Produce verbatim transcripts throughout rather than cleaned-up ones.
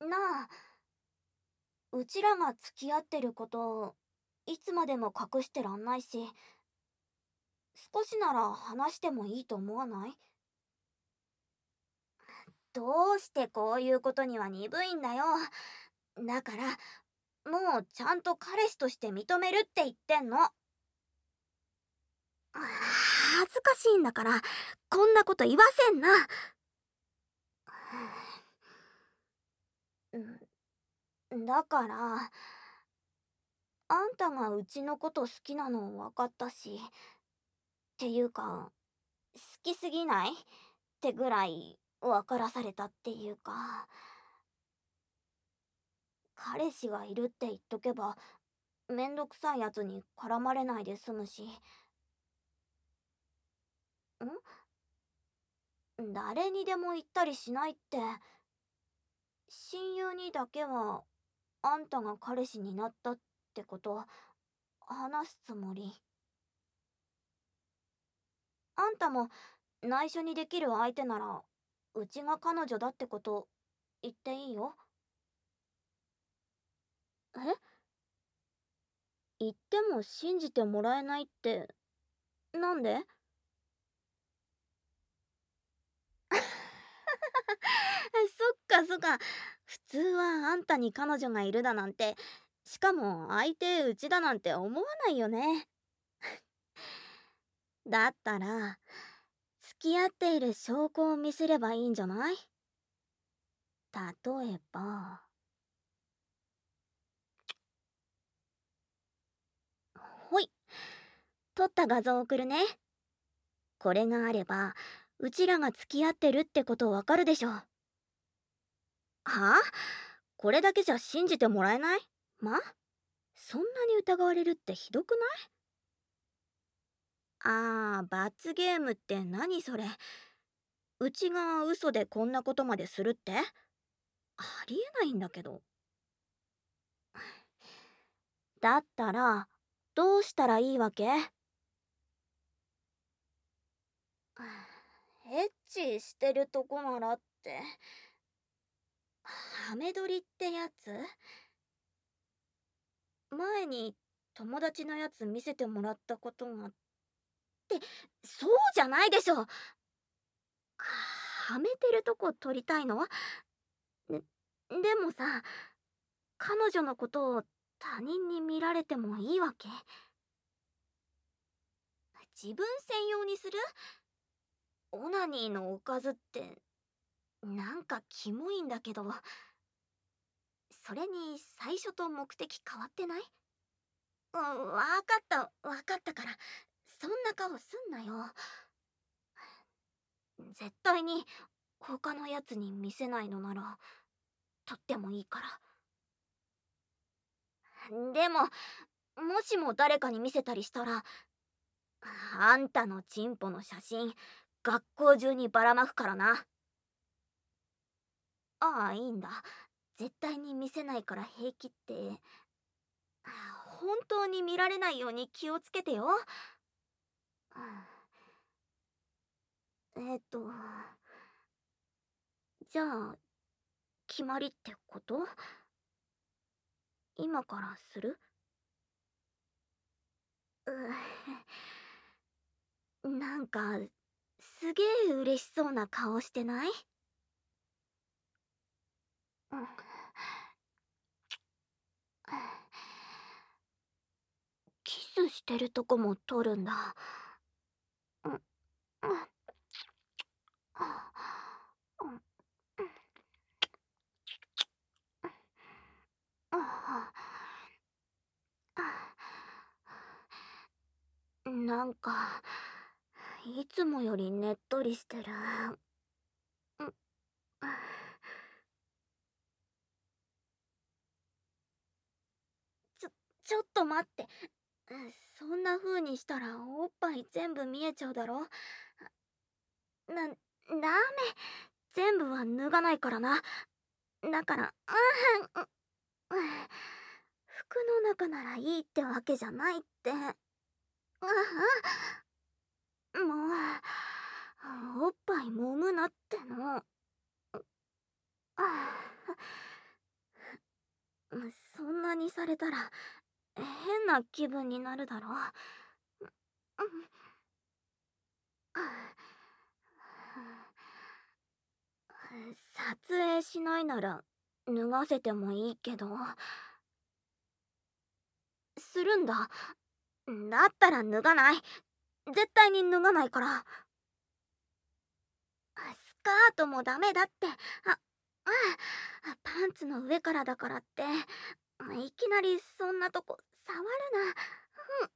なあ、うちらが付き合ってることをいつまでも隠してらんないし、少しなら話してもいいと思わない？どうしてこういうことには鈍いんだよ。だから、もうちゃんと彼氏として認めるって言ってんの。あー恥ずかしいんだから、こんなこと言わせんな。うん、だから、あんたがうちのこと好きなの分かったし、っていうか、好きすぎないってぐらい分からされたっていうか、彼氏がいるって言っとけば、めんどくさいやつに絡まれないで済むし、ん誰にでも言ったりしないって、親友にだけはあんたが彼氏になったってこと話すつもり。あんたも内緒にできる相手なら、うちが彼女だってこと言っていいよ。え、言っても信じてもらえないって、なんで？そっかそっか。普通はあんたに彼女がいるだなんて、しかも相手うちだなんて思わないよね。だったら、付き合っている証拠を見せればいいんじゃない？例えば、ほい、撮った画像送るね。これがあれば、うちらが付き合ってるってことわかるでしょ。はあ？これだけじゃ信じてもらえない？ま、そんなに疑われるってひどくない？あー、罰ゲームって何それ。うちが嘘でこんなことまでするって？ありえないんだけど。だったら、どうしたらいいわけ？エッチしてるとこならって、ハメ撮りってやつ？前に友達のやつ見せてもらったことがあって、そうじゃないでしょ。はめてるとこ撮りたいの？で、でもさ、彼女のことを他人に見られてもいいわけ？自分専用にする？オナニーのおかずってなんかキモいんだけど、それに最初と目的変わってない？うん、わかったわかったから、そんな顔すんなよ。絶対に他のやつに見せないのならとってもいいから。でも、もしも誰かに見せたりしたら、あんたのチンポの写真学校中にばらまくからな。ああ、いいんだ。絶対に見せないから平気って。本当に見られないように気をつけてよ。えっと、じゃあ、決まりってこと？今からする？うなんか、すげえ嬉しそうな顔してない？うん、キスしてるとこも撮るんだ。うん、うん、うんなんか、いつもよりねっとりしてる。うんちょ、ちょっと待って。そんな風にしたらおっぱい全部見えちゃうだろ。な、ダメ。全部は脱がないからな。だから、うん、うん服の中ならいいってわけじゃないって。うん、もう、おっぱい揉むなっての。 そんなにされたら変な気分になるだろ。撮影しないなら脱がせてもいいけど。するんだ。だったら脱がない。絶対に脱がないから。スカートもダメだって。あ、あ、パンツの上からだからって、いきなりそんなとこ触るな。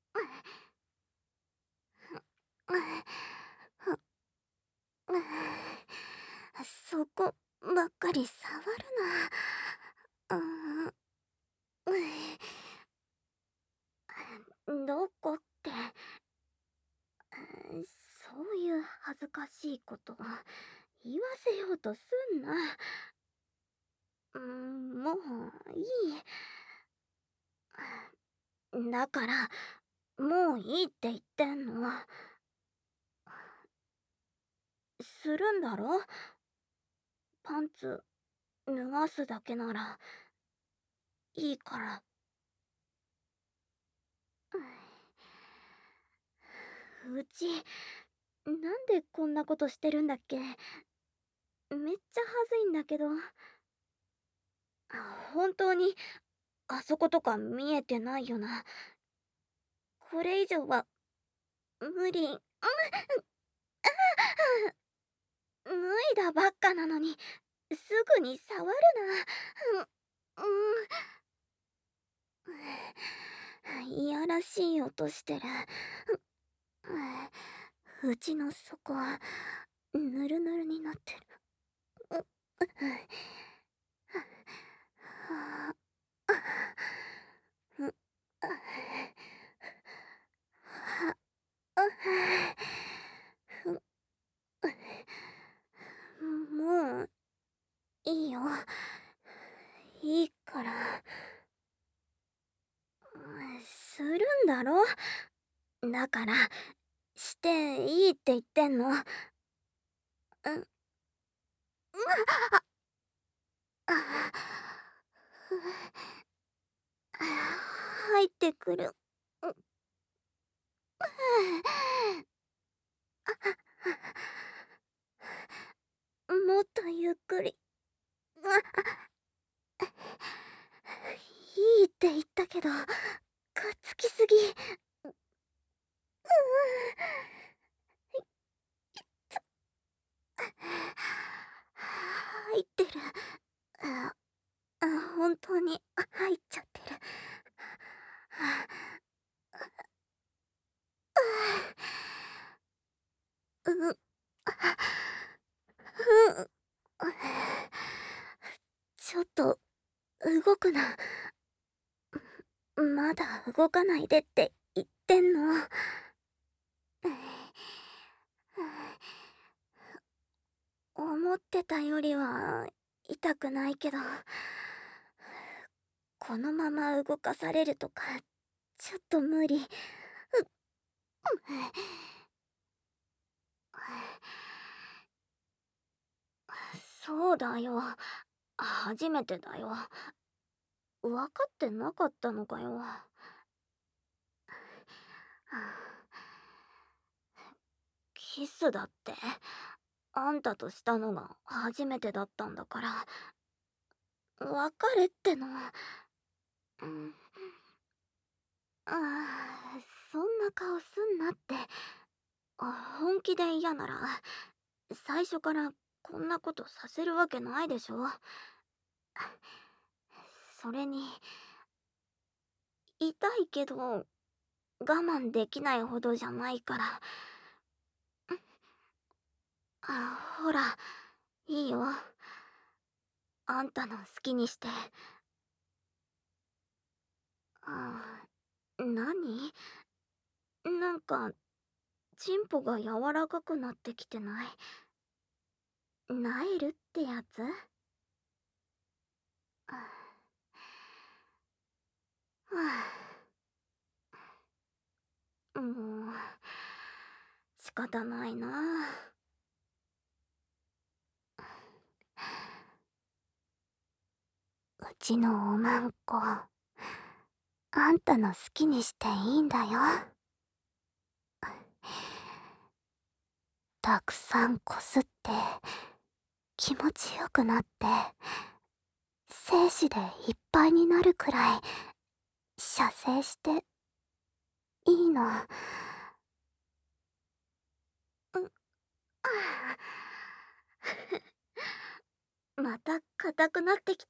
そこばっかり触るな。どこって、そういう恥ずかしいこと言わせようとすんな。うん、もういい。だからもういいって言ってんの。するんだろ。パンツ脱がすだけならいいから。うちなんでこんなことしてるんだっけ。めっちゃはずいんだけど。本当にあそことか見えてないよな。これ以上は無理。うん、脱いだばっかなのにすぐに触るな。うん、うん、いやらしい音してる。うちの底はぬるぬるになってる。もういいよ。いいから。するんだろ。だからしていいって言ってんの。うん。入ってくる。もっとゆっくり。いいって言ったけど、くっつきすぎ。入ってる。あ、本当に入っちゃってる。うん、うん、ちょっと動くな。まだ動かないでって言ってんの。思ってたよりは痛くないけど、このまま動かされるとかちょっと無理。そうだよ、初めてだよ。分かってなかったのかよ。キスだってあんたとしたのが初めてだったんだから、別れっての。うん、ああ、そんな顔すんなって。本気で嫌なら最初からこんなことさせるわけないでしょ。それに痛いけど我慢できないほどじゃないから。あ、ほら、いいよ。あんたの好きにして。あ、何？なんかチンポが柔らかくなってきてない？なえるってやつ？はあ、もう仕方ないな。 ちのおまんこ、あんたの好きにしていいんだよ。たくさんこすって気持ちよくなって精子でいっぱいになるくらい射精していいの。また硬くなってきた。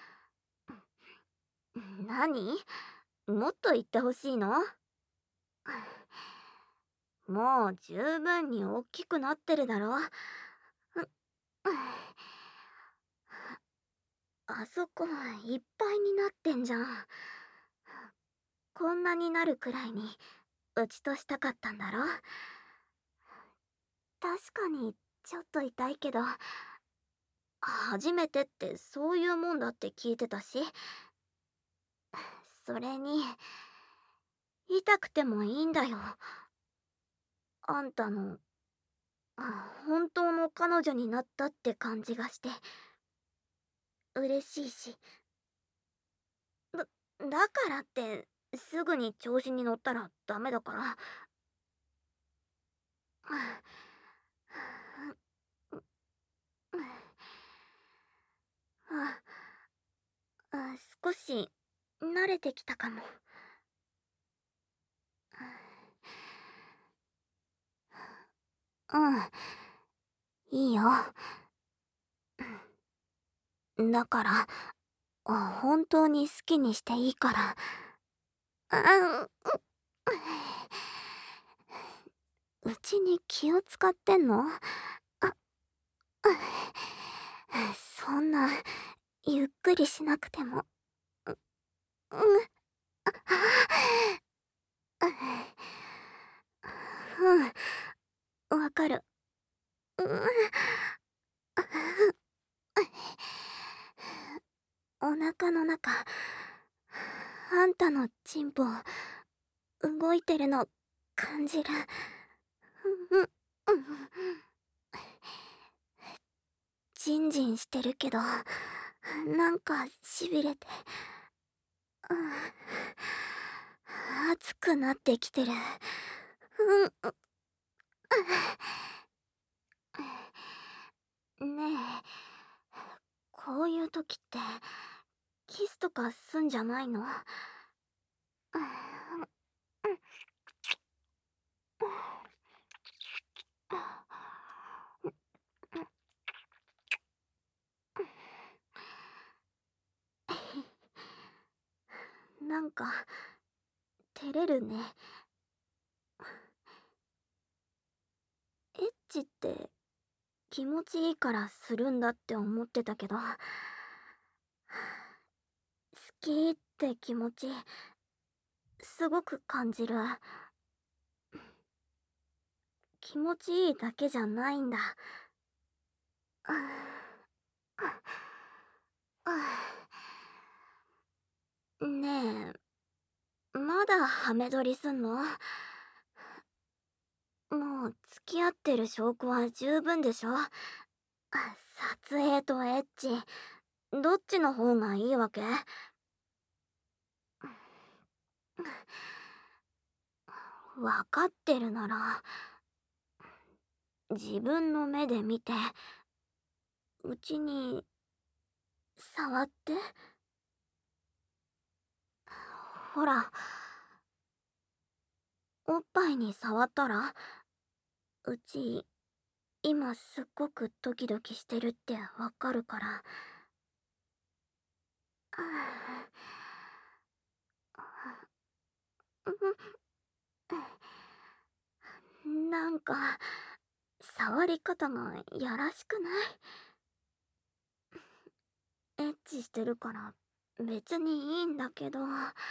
何？もっと言ってほしいの？もう十分に大きくなってるだろ。あそこいっぱいになってんじゃん。こんなになるくらいにうちとしたかったんだろ。確かにちょっと痛いけど、初めてってそういうもんだって聞いてたし、それに痛くてもいいんだよ。あんたのあ本当の彼女になったって感じがして嬉しいし。だだからってすぐに調子に乗ったらダメだから。ああ、少し慣れてきたかも。うん、いいよ。だから、あ本当に好きにしていいから。あうちに気を使ってんの？あ、そんな、ゆっくりしなくても。うん、うん、わかる。うん、お腹の中、あんたのチンポ、動いてるの感じる。うん、うん、ジンジンしてるけど、なんかしびれて、うん、熱くなってきてる。うん、ねえ、こういう時ってキスとかすんじゃないの？なんか照れるね。エッチって気持ちいいからするんだって思ってたけど、好きって気持ちすごく感じる。気持ちいいだけじゃないんだ。ねえ、まだハメ撮りすんの？もう付き合ってる証拠は十分でしょ？撮影とエッチ、どっちの方がいいわけ？わかってるなら自分の目で見てうちに触って。ほら、おっぱいに触ったら、うち今すっごくドキドキしてるってわかるから。なんか触り方がやらしくない？エッチしてるから別にいいんだけど、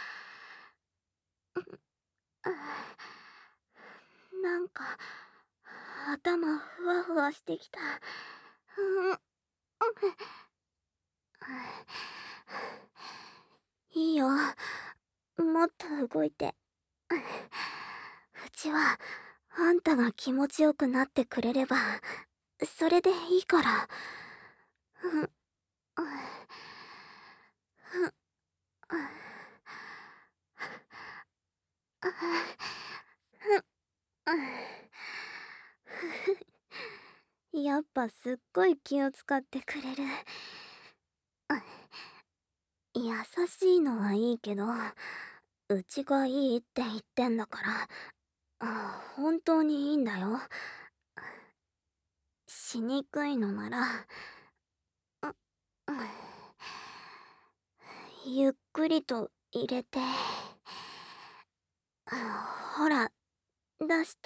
なんか頭ふわふわしてきた。うん、いいよ、もっと動いて。うちはあんたが気持ちよくなってくれればそれでいいから。うん、 やっぱすっごい気を使ってくれる。優しいのはいいけど、うちがいいって言ってんだから、あ、本当にいいんだよ。しにくいのなら、うん、ゆっくりと入れて、ほら、出して。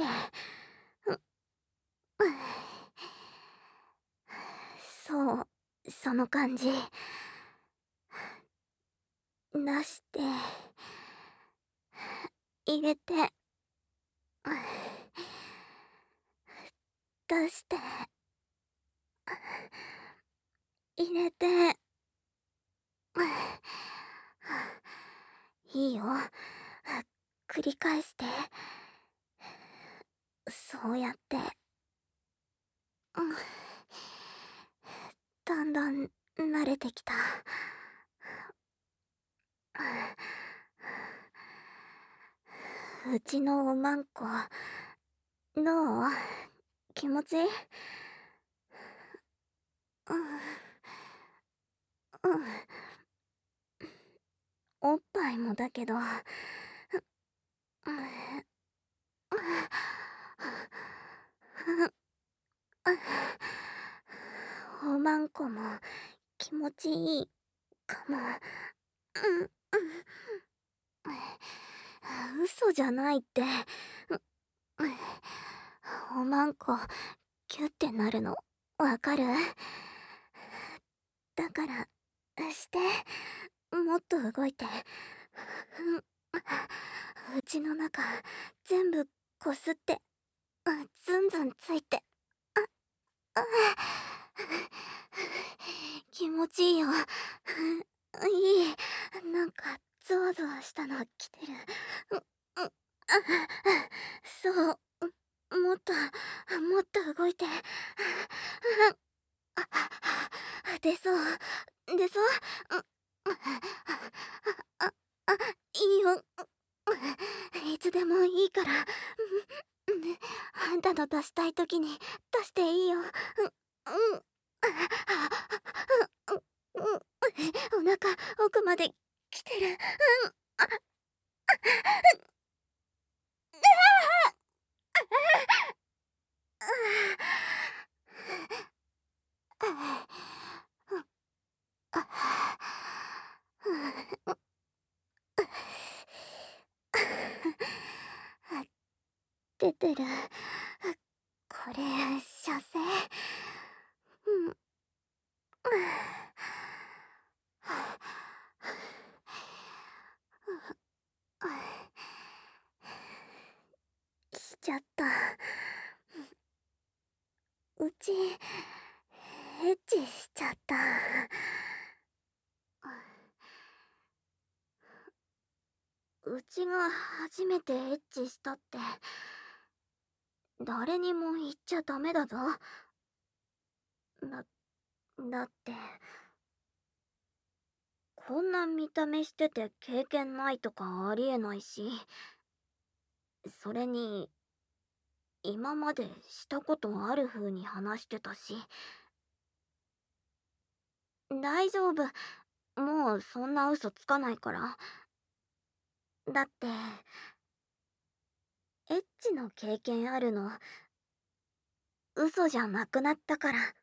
そう、その感じ。出して、入れて、出して、入れて。いいよ。繰り返して。そうやって。だんだん慣れてきた。うちのおまんこ、どう？気持ちいい？うん、うん。おっぱいもだけど、おまんこも気持ちいいかも。うん、嘘じゃないって。おまんこキュッてなるのわかる？だからして、もっと動いて。うちの中全部こすって、ズンズンついて。気持ちいいよ。いい。なんかゾワゾワしたの来てる。そう。もっともっと動いて。出そう出そう。ああいいよ。いつでもいいから。あんたの出したい時に出していいよ。うんうん。お腹奥まで来てる。うん。出てる。これ射精。うん。しちゃった。うちエッチしちゃった。うちが初めてエッチしたって誰にも言っちゃダメだぞ。だ、だってこんな見た目してて経験ないとかありえないし、それに今までしたことある風に話してたし。大丈夫、もうそんな嘘つかないから。だってエッチの経験あるの嘘じゃなくなったから。